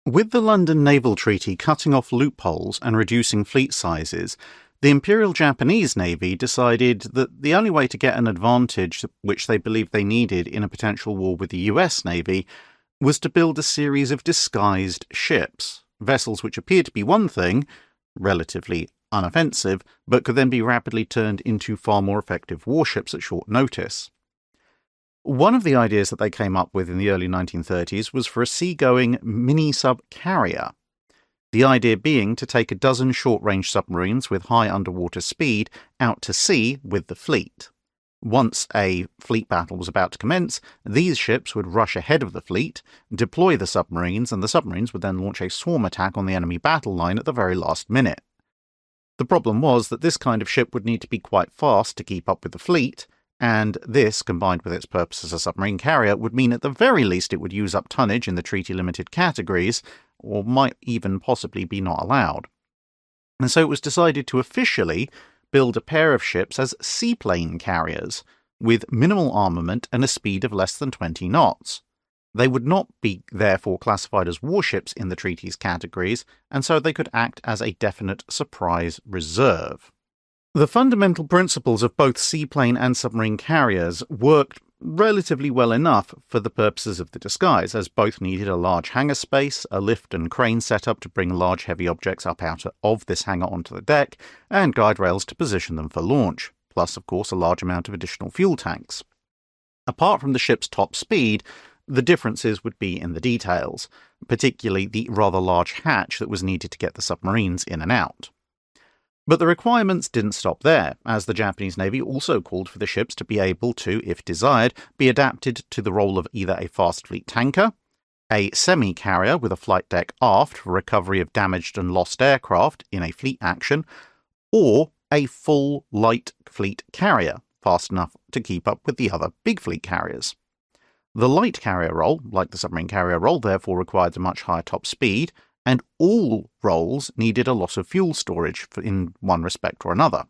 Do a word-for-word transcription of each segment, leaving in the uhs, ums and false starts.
With the London Naval Treaty cutting off loopholes and reducing fleet sizes, the Imperial Japanese Navy decided that the only way to get an advantage which they believed they needed in a potential war with the U S Navy was to build a series of disguised ships, vessels which appeared to be one thing, relatively unoffensive, but could then be rapidly turned into far more effective warships at short notice. One of the ideas that they came up with in the early nineteen thirties was for a seagoing mini-sub carrier. The idea being to take a dozen short-range submarines with high underwater speed out to sea with the fleet. Once a fleet battle was about to commence, these ships would rush ahead of the fleet, deploy the submarines, and the submarines would then launch a swarm attack on the enemy battle line at the very last minute. The problem was that this kind of ship would need to be quite fast to keep up with the fleet, and this, combined with its purpose as a submarine carrier, would mean at the very least it would use up tonnage in the treaty-limited categories, or might even possibly be not allowed. And so it was decided to officially build a pair of ships as seaplane carriers, with minimal armament and a speed of less than twenty knots. They would not be therefore classified as warships in the treaty's categories, and so they could act as a definite surprise reserve. The fundamental principles of both seaplane and submarine carriers worked relatively well enough for the purposes of the disguise, as both needed a large hangar space, a lift and crane setup to bring large heavy objects up out of this hangar onto the deck, and guide rails to position them for launch, plus of course a large amount of additional fuel tanks. Apart from the ship's top speed, the differences would be in the details, particularly the rather large hatch that was needed to get the submarines in and out. But the requirements didn't stop there, as the Japanese Navy also called for the ships to be able to, if desired, be adapted to the role of either a fast fleet tanker, a semi-carrier with a flight deck aft for recovery of damaged and lost aircraft in a fleet action, or a full light fleet carrier, fast enough to keep up with the other big fleet carriers. The light carrier role, like the submarine carrier role, therefore required a much higher top speed, and all roles needed a lot of fuel storage in one respect or another.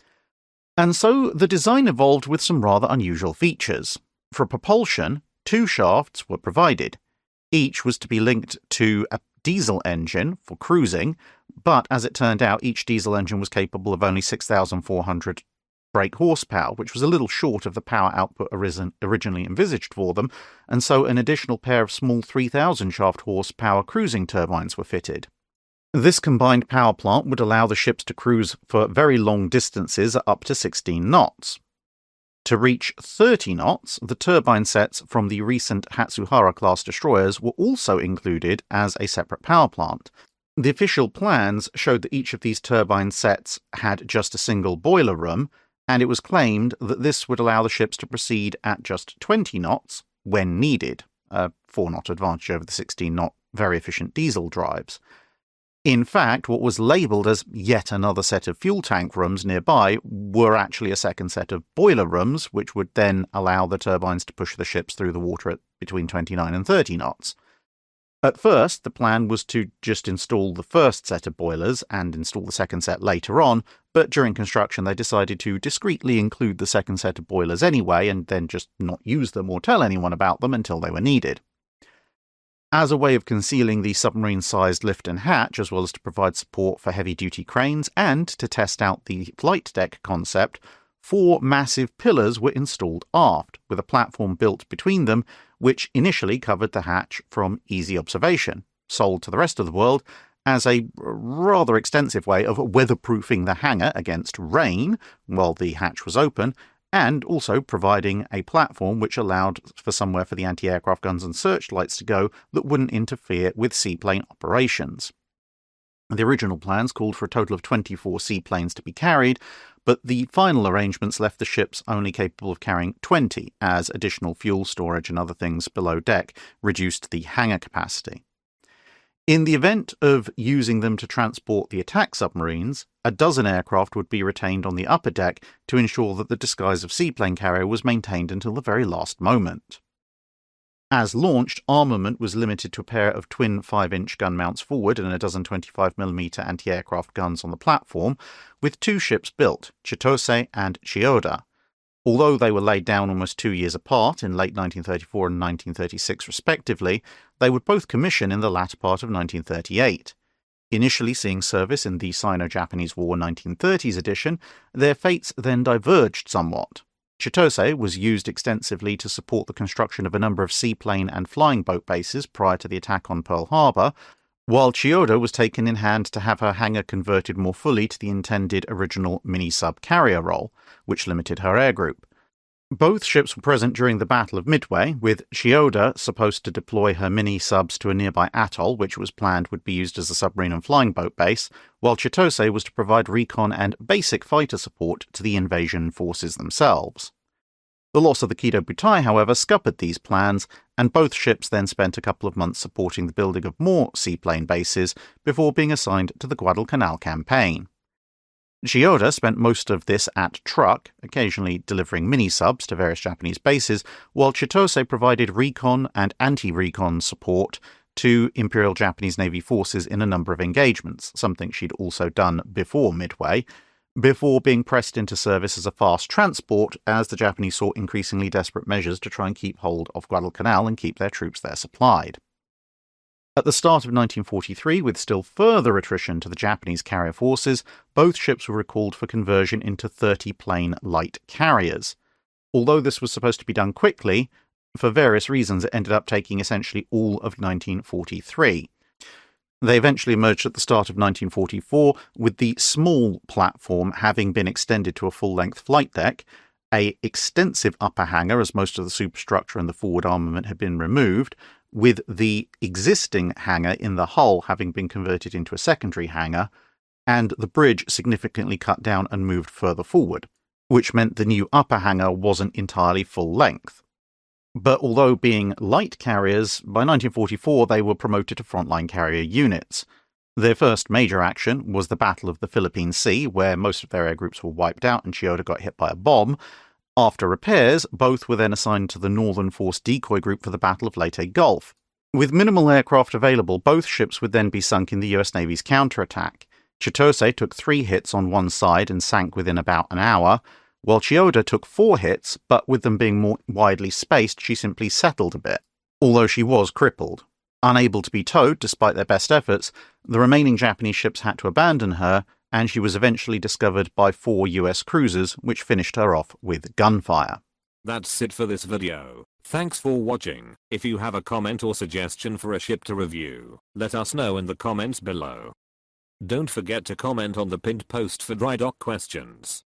And so the design evolved with some rather unusual features. For propulsion, two shafts were provided. Each was to be linked to a diesel engine for cruising, but as it turned out, each diesel engine was capable of only six thousand four hundred brake horsepower, which was a little short of the power output originally envisaged for them, and so an additional pair of small three thousand shaft horsepower cruising turbines were fitted. This combined power plant would allow the ships to cruise for very long distances at up to sixteen knots. To reach thirty knots, the turbine sets from the recent Hatsuhara-class destroyers were also included as a separate power plant. The official plans showed that each of these turbine sets had just a single boiler room, and it was claimed that this would allow the ships to proceed at just twenty knots when needed, a four knot advantage over the sixteen knot very efficient diesel drives. In fact, what was labelled as yet another set of fuel tank rooms nearby were actually a second set of boiler rooms, which would then allow the turbines to push the ships through the water at between twenty-nine and thirty knots. At first, the plan was to just install the first set of boilers and install the second set later on, but during construction they decided to discreetly include the second set of boilers anyway and then just not use them or tell anyone about them until they were needed. As a way of concealing the submarine-sized lift and hatch, as well as to provide support for heavy-duty cranes and to test out the flight deck concept, four massive pillars were installed aft, with a platform built between them, which initially covered the hatch from easy observation, sold to the rest of the world as a rather extensive way of weatherproofing the hangar against rain while the hatch was open, and also providing a platform which allowed for somewhere for the anti-aircraft guns and searchlights to go that wouldn't interfere with seaplane operations. The original plans called for a total of twenty-four seaplanes to be carried, but the final arrangements left the ships only capable of carrying twenty, as additional fuel storage and other things below deck reduced the hangar capacity. In the event of using them to transport the attack submarines, a dozen aircraft would be retained on the upper deck to ensure that the disguise of seaplane carrier was maintained until the very last moment. As launched, armament was limited to a pair of twin five inch gun mounts forward and a dozen twenty-five millimeter anti-aircraft guns on the platform, with two ships built, Chitose and Chiyoda. Although they were laid down almost two years apart in late nineteen thirty-four and nineteen thirty-six respectively, they would both commission in the latter part of nineteen thirty-eight. Initially seeing service in the Sino-Japanese War nineteen thirties edition, their fates then diverged somewhat. Chitose was used extensively to support the construction of a number of seaplane and flying boat bases prior to the attack on Pearl Harbor, while Chiyoda was taken in hand to have her hangar converted more fully to the intended original mini-sub carrier role, which limited her air group. Both ships were present during the Battle of Midway, with Chiyoda supposed to deploy her mini-subs to a nearby atoll, which was planned would be used as a submarine and flying boat base, while Chitose was to provide recon and basic fighter support to the invasion forces themselves. The loss of the Kido Butai, however, scuppered these plans, and both ships then spent a couple of months supporting the building of more seaplane bases before being assigned to the Guadalcanal campaign. Chiyoda spent most of this at Truk, occasionally delivering mini-subs to various Japanese bases, while Chitose provided recon and anti-recon support to Imperial Japanese Navy forces in a number of engagements, something she'd also done before Midway, before being pressed into service as a fast transport as the Japanese sought increasingly desperate measures to try and keep hold of Guadalcanal and keep their troops there supplied. At the start of nineteen forty-three, with still further attrition to the Japanese carrier forces, both ships were recalled for conversion into thirty-plane light carriers. Although this was supposed to be done quickly, for various reasons it ended up taking essentially all of nineteen forty-three. They eventually emerged at the start of nineteen forty-four, with the small platform having been extended to a full-length flight deck, a extensive upper hangar as most of the superstructure and the forward armament had been removed, with the existing hangar in the hull having been converted into a secondary hangar, and the bridge significantly cut down and moved further forward, which meant the new upper hangar wasn't entirely full length. But although being light carriers, by nineteen forty-four they were promoted to frontline carrier units. Their first major action was the Battle of the Philippine Sea, where most of their air groups were wiped out and Chiyoda got hit by a bomb. After repairs, both were then assigned to the Northern Force Decoy Group for the Battle of Leyte Gulf. With minimal aircraft available, both ships would then be sunk in the U S Navy's counterattack. Chitose took three hits on one side and sank within about an hour, while Chiyoda took four hits, but with them being more widely spaced, she simply settled a bit, although she was crippled. Unable to be towed despite their best efforts, the remaining Japanese ships had to abandon her, and she was eventually discovered by four U S cruisers, which finished her off with gunfire. That's it for this video. Thanks for watching. If you have a comment or suggestion for a ship to review, let us know in the comments below. Don't forget to comment on the pinned post for dry dock questions.